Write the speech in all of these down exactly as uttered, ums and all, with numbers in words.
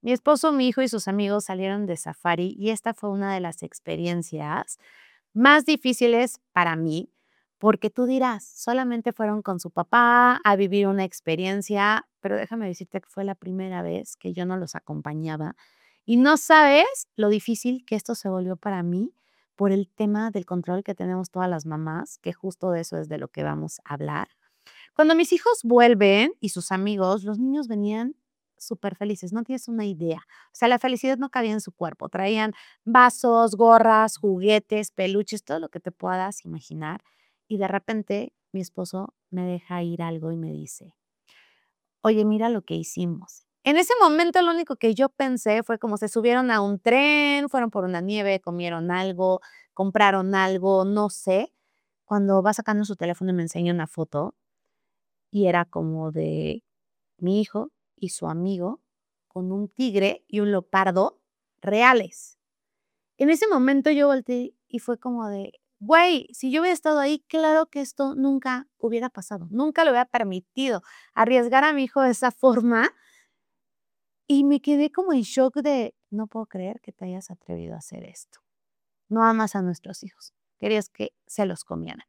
Mi esposo, mi hijo y sus amigos salieron de safari y esta fue una de las experiencias más difíciles para mí, porque tú dirás, solamente fueron con su papá a vivir una experiencia, pero déjame decirte que fue la primera vez que yo no los acompañaba y no sabes lo difícil que esto se volvió para mí por el tema del control que tenemos todas las mamás, que justo de eso es de lo que vamos a hablar. Cuando mis hijos vuelven y sus amigos, los niños venían súper felices, no tienes una idea. O sea, la felicidad no cabía en su cuerpo. Traían vasos, gorras, juguetes, peluches, todo lo que te puedas imaginar. Y de repente mi esposo me deja ir algo y me dice, oye, mira lo que hicimos. En ese momento lo único que yo pensé fue como se subieron a un tren, fueron por una nieve, comieron algo, compraron algo, no sé. Cuando va sacando su teléfono y me enseña una foto, y era como de mi hijo y su amigo con un tigre y un leopardo reales. En ese momento yo volteé y fue como de, güey, si yo hubiera estado ahí, claro que esto nunca hubiera pasado, nunca lo hubiera permitido arriesgar a mi hijo de esa forma y me quedé como en shock de, no puedo creer que te hayas atrevido a hacer esto. No amas a nuestros hijos, querías que se los comieran.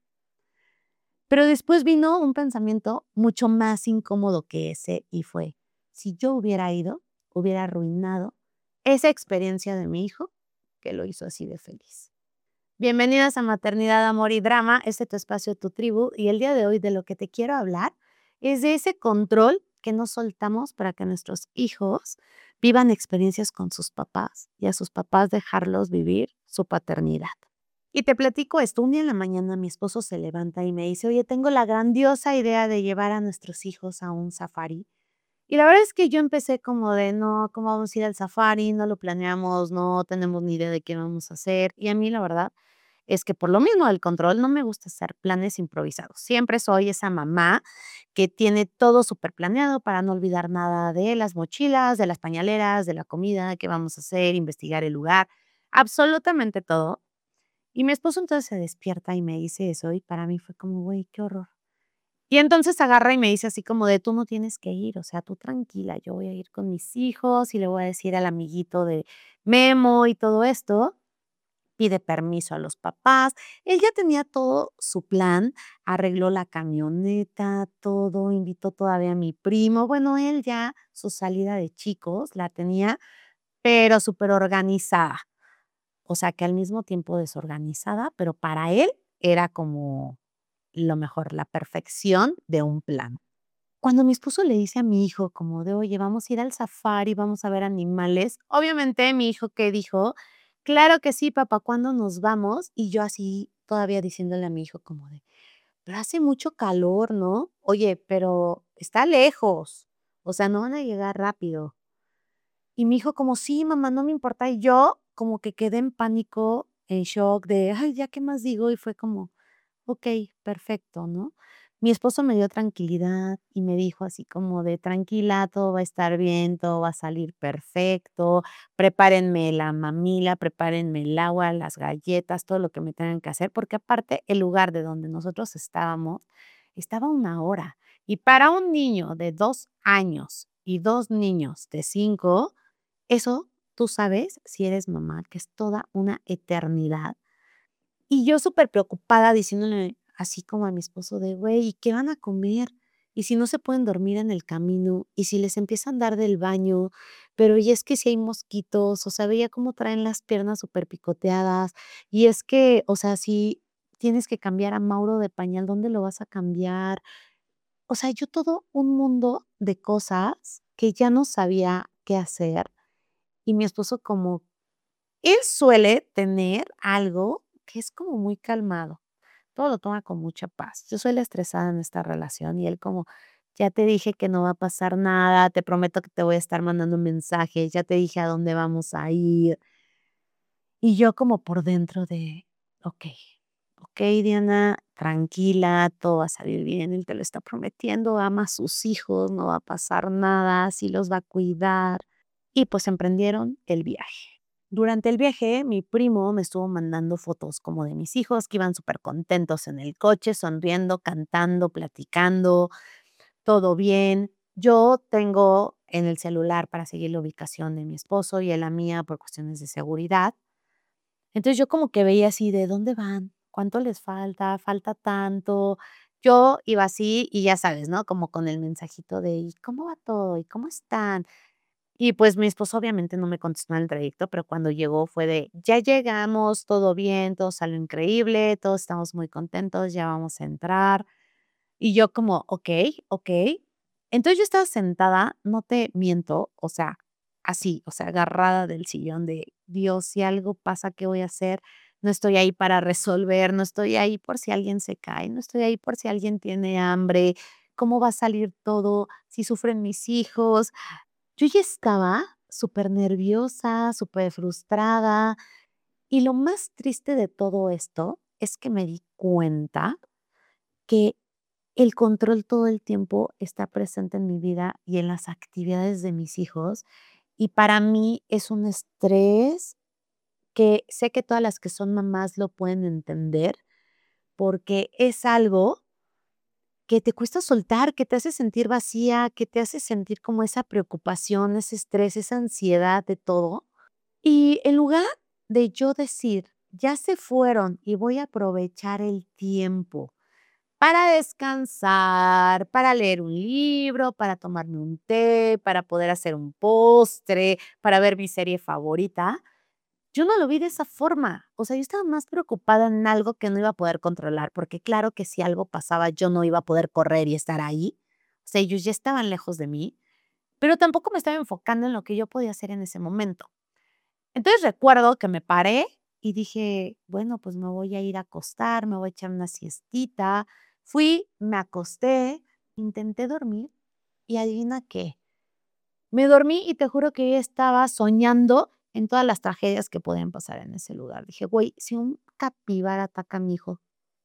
Pero después vino un pensamiento mucho más incómodo que ese y fue, si yo hubiera ido, hubiera arruinado esa experiencia de mi hijo que lo hizo así de feliz. Bienvenidas a Maternidad, Amor y Drama, este es tu espacio, tu tribu, y el día de hoy de lo que te quiero hablar es de ese control que no soltamos para que nuestros hijos vivan experiencias con sus papás y a sus papás dejarlos vivir su paternidad. Y te platico esto, un día en la mañana mi esposo se levanta y me dice, oye, tengo la grandiosa idea de llevar a nuestros hijos a un safari. Y la verdad es que yo empecé como de, no, ¿cómo vamos a ir al safari? No lo planeamos, no tenemos ni idea de qué vamos a hacer. Y a mí la verdad es que por lo mismo del control no me gusta hacer planes improvisados. Siempre soy esa mamá que tiene todo súper planeado para no olvidar nada de las mochilas, de las pañaleras, de la comida, qué vamos a hacer, investigar el lugar, absolutamente todo. Y mi esposo entonces se despierta y me dice eso, y para mí fue como, güey, qué horror. Y entonces agarra y me dice así como de, tú no tienes que ir, o sea, tú tranquila, yo voy a ir con mis hijos y le voy a decir al amiguito de Memo y todo esto. Pide permiso a los papás. Él ya tenía todo su plan, arregló la camioneta, todo, invitó todavía a mi primo. Bueno, él ya su salida de chicos la tenía, pero súper organizada. O sea, que al mismo tiempo desorganizada, pero para él era como lo mejor, la perfección de un plan. Cuando mi esposo le dice a mi hijo como de: "Oye, vamos a ir al safari, vamos a ver animales", obviamente, mi hijo, ¿qué dijo? "Claro que sí, papá, ¿cuándo nos vamos?". Y yo así, todavía diciéndole a mi hijo como de: "Pero hace mucho calor, ¿no? Oye, pero está lejos, o sea, no van a llegar rápido". Y mi hijo como: "Sí, mamá, no me importa". Y yo como que quedé en pánico, en shock de: "Ay, ¿ya qué más digo?". Y fue como: "Okey, perfecto", ¿no? Mi esposo me dio tranquilidad y me dijo así como de: "Tranquila, todo va a estar bien, todo va a salir perfecto, prepárenme la mamila, prepárenme el agua, las galletas, todo lo que me tengan que hacer", porque aparte el lugar de donde nosotros estábamos estaba a una hora, y para un niño de dos años y dos niños de cinco, eso tú sabes, si eres mamá, que es toda una eternidad. Y yo superpreocupada diciéndole así como a mi esposo de: "Güey, ¿y qué van a comer? ¿Y si no se pueden dormir en el camino? ¿Y si les empiezan a dar del baño? Pero y es que si hay mosquitos", o sea, veía cómo traen las piernas superpicoteadas, y es que, o sea, si tienes que cambiar a Mauro de pañal, ¿dónde lo vas a cambiar? O sea, yo todo un mundo de cosas que ya no sabía qué hacer, y mi esposo como él suele tener algo que es como muy calmado, todo lo toma con mucha paz. Yo soy la estresada en esta relación y él como, ya te dije que no va a pasar nada, te prometo que te voy a estar mandando mensajes, ya te dije a dónde vamos a ir. Y yo como por dentro de, okey, okey, Diana, tranquila, todo va a salir bien, él te lo está prometiendo, ama a sus hijos, no va a pasar nada, sí los va a cuidar. Y pues emprendieron el viaje. Durante el viaje, mi primo me estuvo mandando fotos como de mis hijos que iban supercontentos en el coche, sonriendo, cantando, platicando, todo bien. Yo tengo en el celular para seguir la ubicación de mi esposo y él la mía por cuestiones de seguridad. Entonces, yo como que veía así de: "¿Dónde van? ¿Cuánto les falta? ¿Falta tanto?". Yo iba así y ya sabes, ¿no? Como con el mensajito de: "¿Y cómo va todo? ¿Y cómo están?". Y, pues, mi esposo obviamente no me contestó en el trayecto, pero cuando llegó fue de: "Ya llegamos, todo bien, todo salió increíble, todos estamos muy contentos, ya vamos a entrar". Y yo como: "Okey, okey". Entonces, yo estaba sentada, no te miento, o sea, así, o sea, agarrada del sillón de: "Dios, si algo pasa, ¿qué voy a hacer? No estoy ahí para resolver, no estoy ahí por si alguien se cae, no estoy ahí por si alguien tiene hambre, ¿cómo va a salir todo? Si sufren mis hijos". Yo ya estaba supernerviosa, superfrustrada, y lo más triste de todo esto es que me di cuenta que el control todo el tiempo está presente en mi vida y en las actividades de mis hijos, y para mí es un estrés que sé que todas las que son mamás lo pueden entender, porque es algo que te cuesta soltar, que te hace sentir vacía, que te hace sentir como esa preocupación, ese estrés, esa ansiedad de todo. Y en lugar de yo decir: "Ya se fueron y voy a aprovechar el tiempo para descansar, para leer un libro, para tomarme un té, para poder hacer un postre, para ver mi serie favorita", yo no lo vi de esa forma. O sea, yo estaba más preocupada en algo que no iba a poder controlar, porque claro que si algo pasaba, yo no iba a poder correr y estar ahí. O sea, ellos ya estaban lejos de mí, pero tampoco me estaba enfocando en lo que yo podía hacer en ese momento. Entonces, recuerdo que me paré y dije: "Bueno, pues me voy a ir a acostar, me voy a echar una siestita". Fui, me acosté, intenté dormir y ¿adivina qué? Me dormí y te juro que yo estaba soñando en todas las tragedias que podían pasar en ese lugar. Dije: "Güey, si un capibara ataca a mi hijo",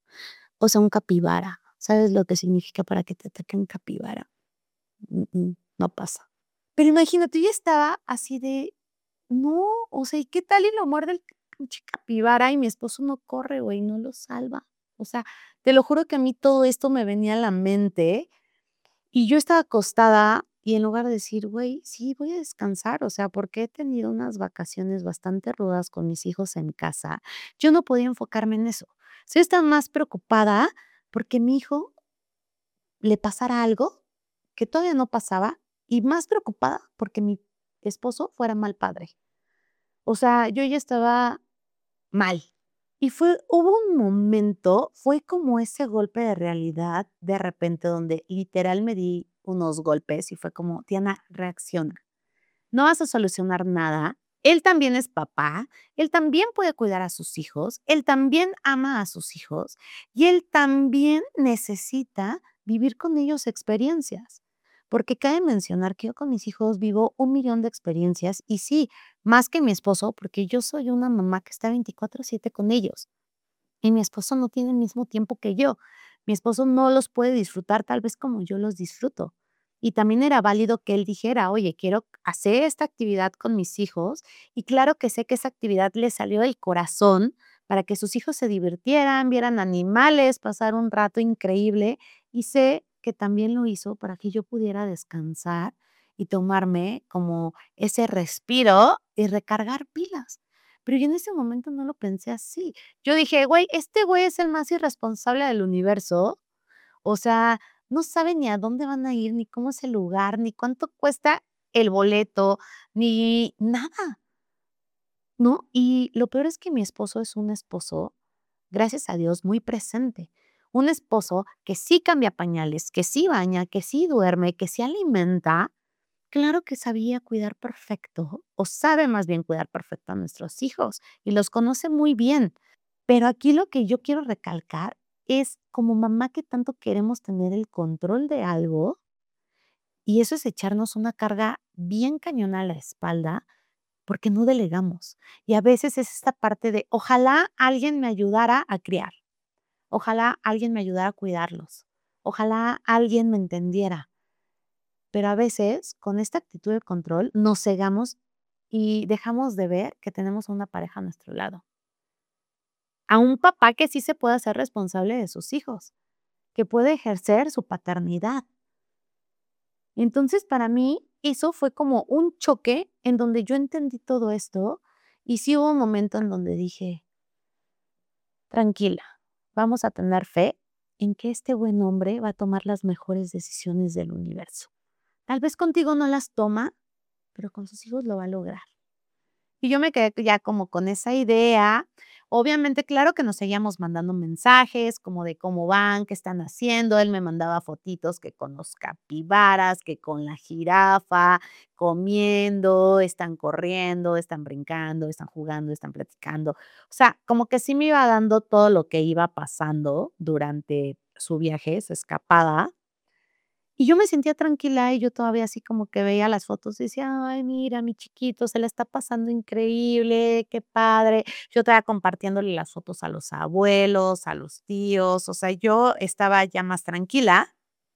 o sea, un capibara, ¿sabes lo que significa para que te ataque un capibara? Mm, mm, no pasa. Pero imagínate, yo estaba así de: "No, o sea, ¿y qué tal y lo muerde el pinche capibara y mi esposo no corre, güey, no lo salva?". O sea, te lo juro que a mí todo esto me venía a la mente y yo estaba acostada y en lugar de decir: "Güey, sí, voy a descansar", o sea, porque he tenido unas vacaciones bastante rudas con mis hijos en casa, yo no podía enfocarme en eso. O sea, yo estaba más preocupada porque mi hijo le pasara algo que todavía no pasaba y más preocupada porque mi esposo fuera mal padre. O sea, yo ya estaba mal. Y fue hubo un momento, fue como ese golpe de realidad de repente donde literal me di unos golpes y fue como: "Diana, reacciona. No vas a solucionar nada. Él también es papá, él también puede cuidar a sus hijos, él también ama a sus hijos y él también necesita vivir con ellos experiencias". Porque cabe mencionar que yo con mis hijos vivo un millón de experiencias y sí, más que mi esposo, porque yo soy una mamá que está veinticuatro siete con ellos. Y mi esposo no tiene el mismo tiempo que yo. Mi esposo no los puede disfrutar tal vez como yo los disfruto. Y también era válido que él dijera: "Oye, quiero hacer esta actividad con mis hijos", y claro que sé que esa actividad le salió del corazón para que sus hijos se divirtieran, vieran animales, pasar un rato increíble, y sé que también lo hizo para que yo pudiera descansar y tomarme como ese respiro y recargar pilas. Pero yo en ese momento no lo pensé así. Yo dije: "Güey, este güey es el más irresponsable del universo, o sea, no sabe ni a dónde van a ir, ni cómo es el lugar, ni cuánto cuesta el boleto, ni nada", ¿no? Y lo peor es que mi esposo es un esposo, gracias a Dios, muy presente. Un esposo que sí cambia pañales, que sí baña, que sí duerme, que sí alimenta. Claro que sabía cuidar perfecto, o sabe más bien cuidar perfecto a nuestros hijos, y los conoce muy bien. Pero aquí lo que yo quiero recalcar es, como mamá que tanto queremos tener el control de algo, y eso es echarnos una carga bien cañona a la espalda, porque no delegamos. Y a veces es esta parte de, ojalá alguien me ayudara a criar, ojalá alguien me ayudara a cuidarlos, ojalá alguien me entendiera. Pero a veces, con esta actitud de control, nos cegamos y dejamos de ver que tenemos a una pareja a nuestro lado. A un papá que sí se puede hacer responsable de sus hijos, que puede ejercer su paternidad. Entonces, para mí eso fue como un choque en donde yo entendí todo esto, y sí hubo un momento en donde dije: "Tranquila, vamos a tener fe en que este buen hombre va a tomar las mejores decisiones del universo. Tal vez contigo no las toma, pero con sus hijos lo va a lograr". Y yo me quedé ya como con esa idea. Obviamente, claro que nos seguíamos mandando mensajes como de cómo van, qué están haciendo. Él me mandaba fotitos que con los capibaras, que con la jirafa, comiendo, están corriendo, están brincando, están jugando, están platicando. O sea, como que sí me iba dando todo lo que iba pasando durante su viaje, su escapada. Y yo me sentía tranquila, y yo todavía así como que veía las fotos y decía: "Ay, mira, mi chiquito se la está pasando increíble, qué padre". Yo todavía compartiéndole las fotos a los abuelos, a los tíos, o sea, yo estaba ya más tranquila.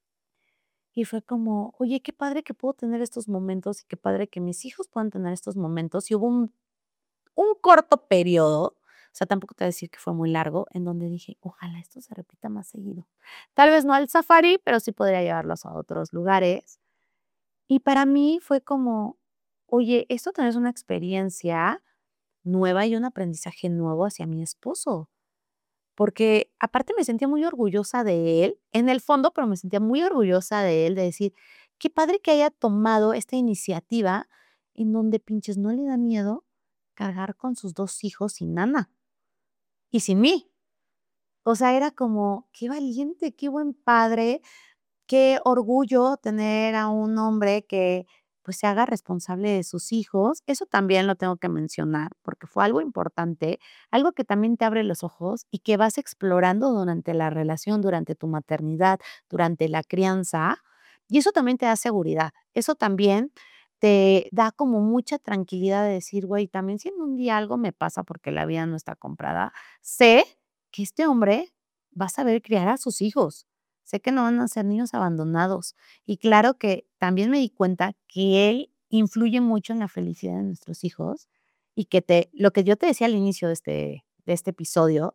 Y fue como: "Oye, qué padre que puedo tener estos momentos, y qué padre que mis hijos puedan tener estos momentos". Y hubo un un corto periodo, o sea, tampoco te voy a decir que fue muy largo, en donde dije: "Ojalá esto se repita más seguido". Tal vez no al safari, pero sí podría llevarlos a otros lugares. Y para mí fue como, oye, esto también es una experiencia nueva y un aprendizaje nuevo hacia mi esposo, porque aparte me sentía muy orgullosa de él, en el fondo, pero me sentía muy orgullosa de él, de decir, qué padre que haya tomado esta iniciativa en donde pinches no le da miedo cargar con sus dos hijos sin nana y sin mí. O sea, era como, qué valiente, qué buen padre. Qué orgullo tener a un hombre que, pues, se haga responsable de sus hijos. Eso también lo tengo que mencionar, porque fue algo importante, algo que también te abre los ojos y que vas explorando durante la relación, durante tu maternidad, durante la crianza, y eso también te da seguridad. Eso también te da como mucha tranquilidad de decir: "Güey, también si en un día algo me pasa, porque la vida no está comprada, sé que este hombre va a saber criar a sus hijos". Sé que no van a ser niños abandonados. Y claro que también me di cuenta que él influye mucho en la felicidad de nuestros hijos y que te lo que yo te decía al inicio de este de este episodio,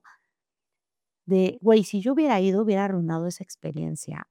de, güey, si yo hubiera ido, hubiera arruinado esa experiencia,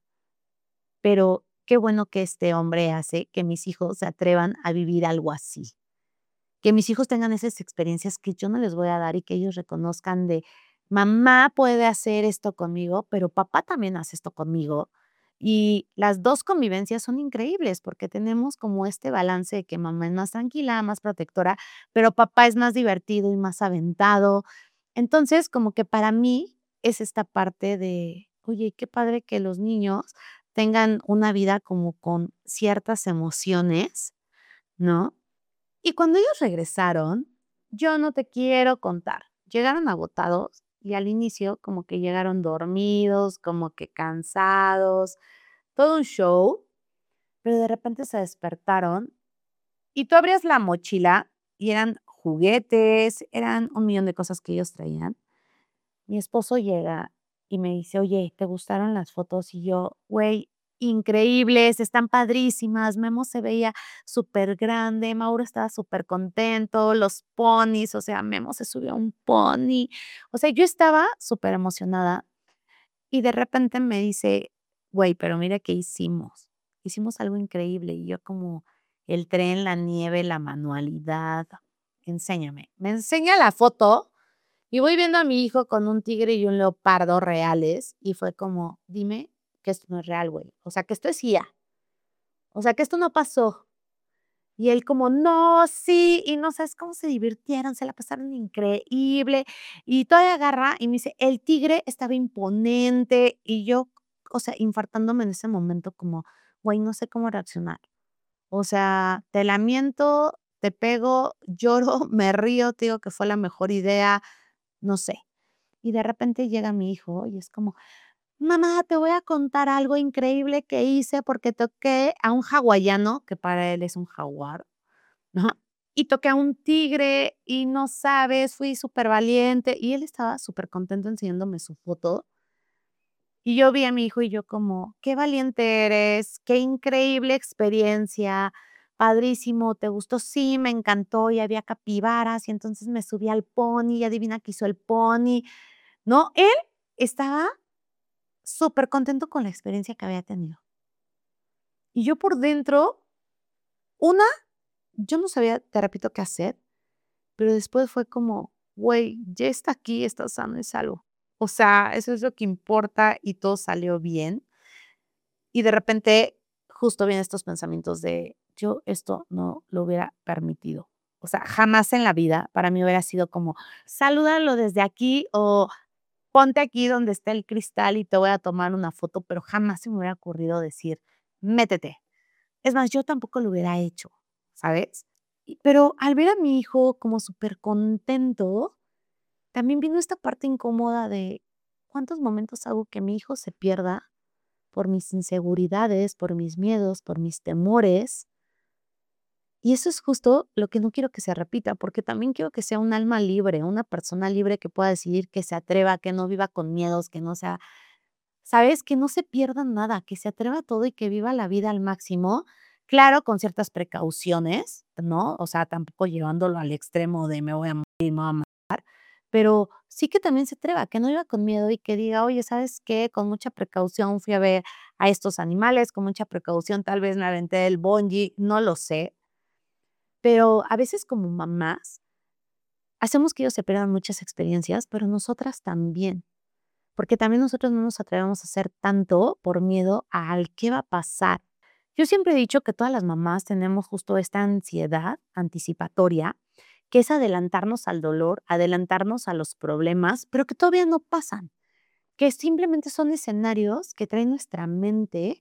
pero qué bueno que este hombre hace que mis hijos se atrevan a vivir algo así. Que mis hijos tengan esas experiencias que yo no les voy a dar y que ellos reconozcan de, mamá puede hacer esto conmigo, pero papá también hace esto conmigo. Y las dos convivencias son increíbles porque tenemos como este balance de que mamá es más tranquila, más protectora, pero papá es más divertido y más aventado. Entonces, como que para mí es esta parte de, oye, qué padre que los niños tengan una vida como con ciertas emociones, ¿no? Y cuando ellos regresaron, yo no te quiero contar, llegaron agotados y al inicio como que llegaron dormidos, como que cansados, todo un show, pero de repente se despertaron y tú abrías la mochila y eran juguetes, eran un millón de cosas que ellos traían. Mi esposo llega y me dice: "Oye, ¿te gustaron las fotos?". Y yo: "Güey, increíbles, están padrísimas". Memo se veía súper grande, Mauro estaba súper contento, los ponis, o sea, Memo se subió a un pony. O sea, yo estaba súper emocionada y de repente me dice: "Güey, pero mira qué hicimos. Hicimos algo increíble". Y yo como: "El tren, la nieve, la manualidad, enséñame". Me enseña la foto y voy viendo a mi hijo con un tigre y un leopardo reales, y fue como: "Dime que esto no es real, güey. O sea, que esto es I A. O sea, que esto no pasó". Y él como: "No, sí", y no sabes cómo se divirtieron, se la pasaron increíble. Y todavía agarra y me dice: "El tigre estaba imponente", y yo, o sea, infartándome en ese momento como: "Güey, no sé cómo reaccionar". O sea, te lamento, te pego, lloro, me río, te digo que fue la mejor idea, no sé. Y de repente llega mi hijo y es como: "Mamá, te voy a contar algo increíble que hice porque toqué a un hawaiano", que para él es un jaguar, ¿no? "Y toqué a un tigre y no sabes, fui supervaliente". Y él estaba supercontento enseñándome su foto. Y yo vi a mi hijo y yo como: "Qué valiente eres, qué increíble experiencia, padrísimo, ¿te gustó?". "Sí, me encantó, y había capibaras, y entonces me subí al pony, y adivina qué hizo el pony", ¿no? Él estaba súper contento con la experiencia que había tenido. Y yo por dentro Una, yo no sabía, te repito, qué hacer, pero después fue como, güey, ya está aquí, está sano y salvo. O sea, eso es lo que importa y todo salió bien. Y de repente, justo vienen estos pensamientos de, yo esto no lo hubiera permitido. O sea, jamás en la vida para mí hubiera sido como, salúdalo desde aquí o ponte aquí donde está el cristal y te voy a tomar una foto, pero jamás se me hubiera ocurrido decir, métete. Es más, yo tampoco lo hubiera hecho, ¿sabes? Y pero al ver a mi hijo como súper contento, también vino esta parte incómoda de, ¿cuántos momentos hago que mi hijo se pierda por mis inseguridades, por mis miedos, por mis temores? Y eso es justo lo que no quiero que se repita, porque también quiero que sea un alma libre, una persona libre que pueda decidir, que se atreva, que no viva con miedos, que no sea, ¿sabes? Que no se pierda nada, que se atreva a todo y que viva la vida al máximo. Claro, con ciertas precauciones, ¿no? O sea, tampoco llevándolo al extremo de me voy a morir, me voy a matar, pero sí que también se atreva, que no viva con miedo y que diga, oye, ¿sabes qué? Con mucha precaución fui a ver a estos animales, con mucha precaución tal vez me aventé del bungee, no lo sé, pero a veces como mamás hacemos que ellos se pierdan muchas experiencias, pero nosotras también. Porque también nosotros no nos atrevemos a hacer tanto por miedo al qué va a pasar. Yo siempre he dicho que todas las mamás tenemos justo esta ansiedad anticipatoria, que es adelantarnos al dolor, adelantarnos a los problemas, pero que todavía no pasan, que simplemente son escenarios que trae nuestra mente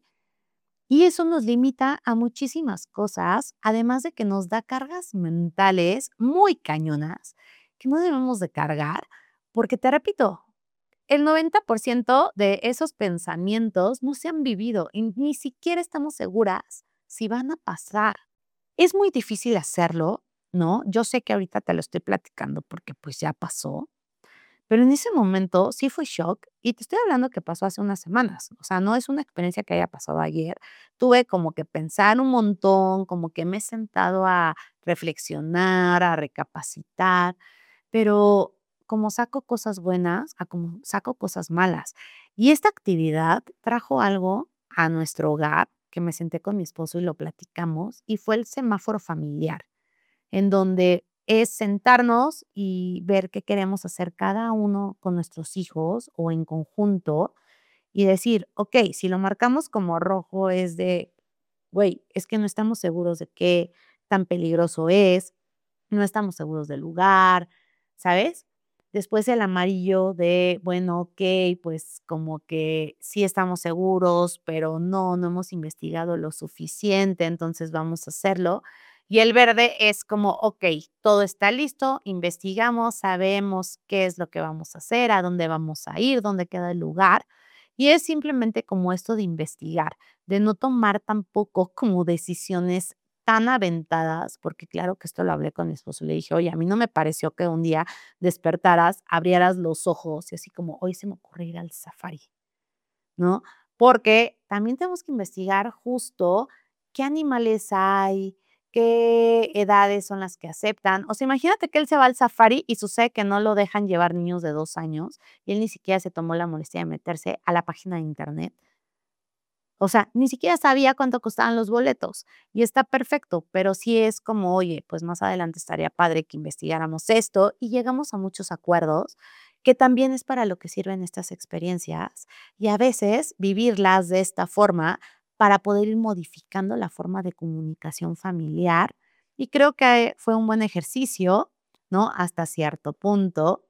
y eso nos limita a muchísimas cosas, además de que nos da cargas mentales muy cañonas que no debemos de cargar, porque te repito, el noventa por ciento de esos pensamientos no se han vivido y ni siquiera estamos seguras si van a pasar. Es muy difícil hacerlo, ¿no? Yo sé que ahorita te lo estoy platicando porque pues ya pasó, pero en ese momento sí fue shock y te estoy hablando que pasó hace unas semanas. O sea, no es una experiencia que haya pasado ayer. Tuve como que pensar un montón, como que me he sentado a reflexionar, a recapacitar, pero como saco cosas buenas, a como saco cosas malas. Y esta actividad trajo algo a nuestro hogar, que me senté con mi esposo y lo platicamos, y fue el semáforo familiar, en donde es sentarnos y ver qué queremos hacer cada uno con nuestros hijos o en conjunto y decir, okey, si lo marcamos como rojo es de, güey, es que no estamos seguros de qué tan peligroso es, no estamos seguros del lugar, ¿sabes? Después el amarillo de, bueno, okey, pues como que sí estamos seguros, pero no, no hemos investigado lo suficiente, entonces vamos a hacerlo. Y el verde es como, okey, todo está listo, investigamos, sabemos qué es lo que vamos a hacer, a dónde vamos a ir, dónde queda el lugar. Y es simplemente como esto de investigar, de no tomar tampoco como decisiones tan aventadas, porque claro que esto lo hablé con mi esposo, le dije: "Oye, a mí no me pareció que un día despertaras, abrieras los ojos y así como, hoy se me ocurre ir al safari", ¿no? Porque también tenemos que investigar justo qué animales hay, qué edades son las que aceptan. O sea, imagínate que él se va al safari y sucede que no lo dejan llevar niños de dos años, y él ni siquiera se tomó la molestia de meterse a la página de Internet. O sea, ni siquiera sabía cuánto costaban los boletos y está perfecto, pero sí es como, oye, pues más adelante estaría padre que investigáramos esto y llegamos a muchos acuerdos, que también es para lo que sirven estas experiencias y a veces vivirlas de esta forma para poder ir modificando la forma de comunicación familiar. Y creo que fue un buen ejercicio, ¿no? Hasta cierto punto.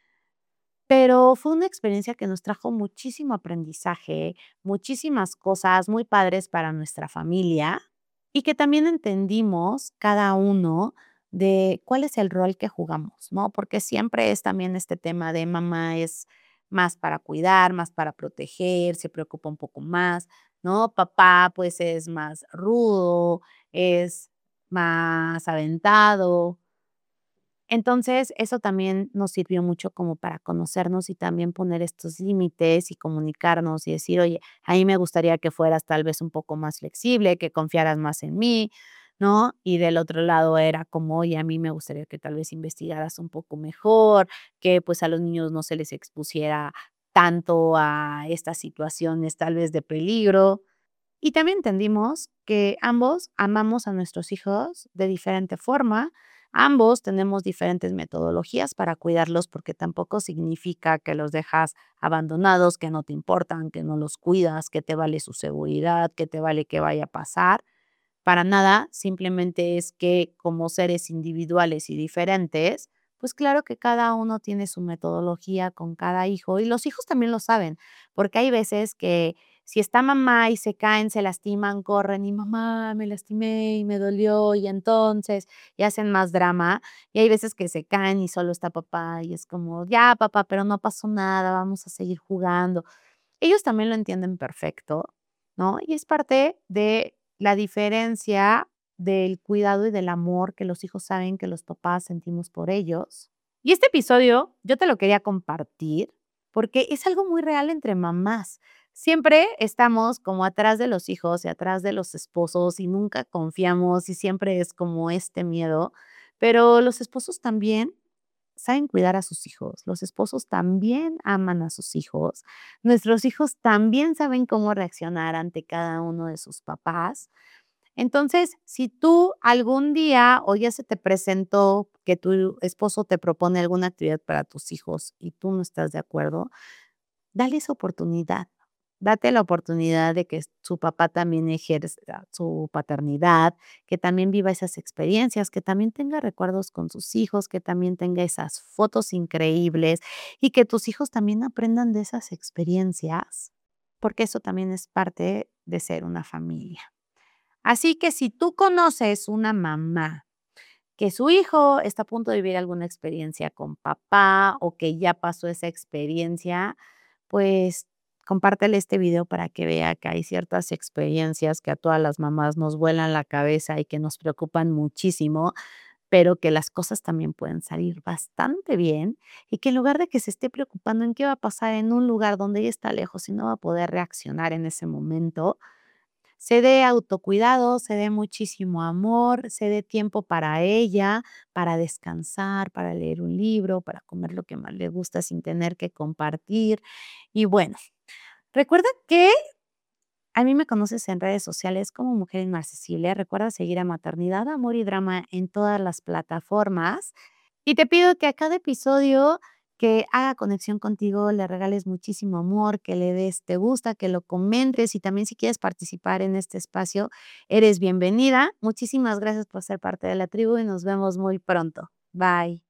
Pero fue una experiencia que nos trajo muchísimo aprendizaje, muchísimas cosas muy padres para nuestra familia y que también entendimos cada uno de cuál es el rol que jugamos, ¿no? Porque siempre es también este tema de mamá es más para cuidar, más para proteger, se preocupa un poco más, ¿no? Papá pues es más rudo, es más aventado. Entonces, eso también nos sirvió mucho como para conocernos y también poner estos límites y comunicarnos y decir: "Oye, a mí me gustaría que fueras tal vez un poco más flexible, que confiaras más en mí", ¿no? Y del otro lado era como: "Oye, a mí me gustaría que tal vez investigaras un poco mejor, que, pues, a los niños no se les expusiera tanto a estas situaciones tal vez de peligro". Y también entendimos que ambos amamos a nuestros hijos de diferente forma, ambos tenemos diferentes metodologías para cuidarlos, porque tampoco significa que los dejas abandonados, que no te importan, que no los cuidas, que te vale su seguridad, que te vale que vaya a pasar. Para nada, simplemente es que como seres individuales y diferentes, pues claro que cada uno tiene su metodología con cada hijo y los hijos también lo saben, porque hay veces que si está mamá y se caen, se lastiman, corren y mamá, me lastimé y me dolió y entonces y hacen más drama y hay veces que se caen y solo está papá y es como, ya papá, pero no pasó nada, vamos a seguir jugando. Ellos también lo entienden perfecto, ¿no? Y es parte de la diferencia del cuidado y del amor que los hijos saben que los papás sentimos por ellos. Y este episodio yo te lo quería compartir porque es algo muy real entre mamás. Siempre estamos como atrás de los hijos y atrás de los esposos y nunca confiamos y siempre es como este miedo, pero los esposos también saben cuidar a sus hijos, los esposos también aman a sus hijos, nuestros hijos también saben cómo reaccionar ante cada uno de sus papás. Entonces, si tú algún día o ya se te presentó que tu esposo te propone alguna actividad para tus hijos y tú no estás de acuerdo, dale esa oportunidad. Date la oportunidad de que su papá también ejerza su paternidad, que también viva esas experiencias, que también tenga recuerdos con sus hijos, que también tenga esas fotos increíbles y que tus hijos también aprendan de esas experiencias, porque eso también es parte de ser una familia. Así que si tú conoces una mamá que su hijo está a punto de vivir alguna experiencia con papá o que ya pasó esa experiencia, pues compártele este video para que vea que hay ciertas experiencias que a todas las mamás nos vuelan la cabeza y que nos preocupan muchísimo, pero que las cosas también pueden salir bastante bien y que en lugar de que se esté preocupando en qué va a pasar en un lugar donde ella está lejos y no va a poder reaccionar en ese momento, se dé autocuidado, se dé muchísimo amor, se dé tiempo para ella, para descansar, para leer un libro, para comer lo que más le gusta sin tener que compartir. Y bueno, recuerda que a mí me conoces en redes sociales como Mujer Inmarcesible. Recuerda seguir a Maternidad, Amor y Drama en todas las plataformas. Y te pido que a cada episodio que haga conexión contigo le regales muchísimo amor, que le des te gusta, que lo comentes y también si quieres participar en este espacio, eres bienvenida. Muchísimas gracias por ser parte de la tribu y nos vemos muy pronto. Bye.